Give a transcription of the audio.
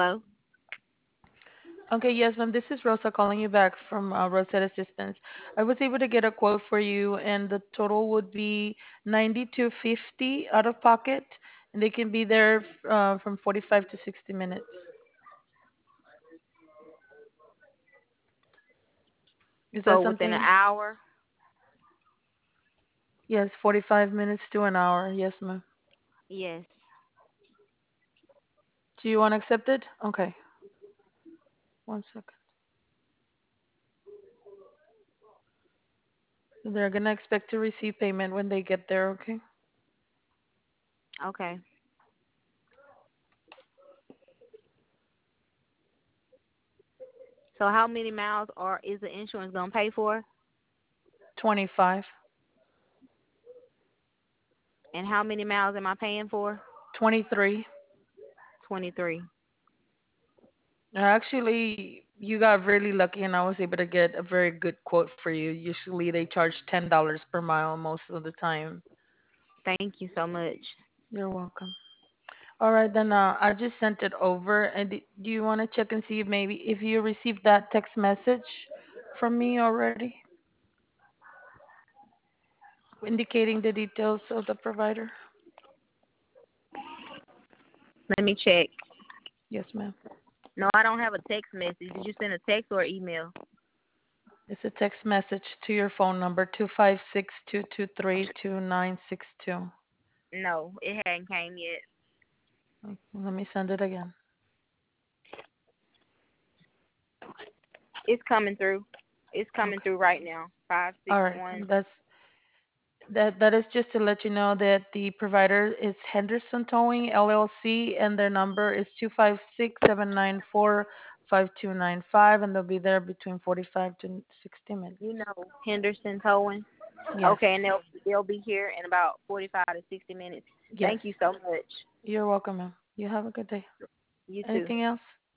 Hello. Okay, yes, ma'am. This is Rosa calling you back from Rosetta Assistance. I was able to get a quote for you, and the total would be 92.50 out of pocket, and they can be there from 45 to 60 minutes. Is that So within an something? hour. Yes, 45 minutes to an hour. Yes, ma'am. Yes. Do you want to accept it? Okay, one second. They're gonna expect to receive payment when they get there. Okay. Okay. So how many miles are is the insurance gonna pay for? 25. And how many miles am I paying for? 23. 23. Actually, you got really lucky, and I was able to get a very good quote for you. Usually, they charge $10 per mile most of the time. Thank you so much. You're welcome. All right, then I just sent it over. And do you want to check and see if maybe if you received that text message from me already, indicating the details of the provider? Let me check. Yes, ma'am. No, I don't have a text message. Did you send a text or email? It's a text message to your phone number 256-223-2962. No, it hadn't came yet. Let me send it again. It's coming through. It's coming Okay. through right now. Five six All right. one. That is just to let you know that the provider is Henderson Towing LLC, and their number is 256-794-5295, and they'll be there between 45 to 60 minutes. You know Henderson Towing. Yes. Okay, and they'll be here in about 45 to 60 minutes. Yes. Thank you so much. You're welcome, ma'am. You have a good day. You too. Anything else?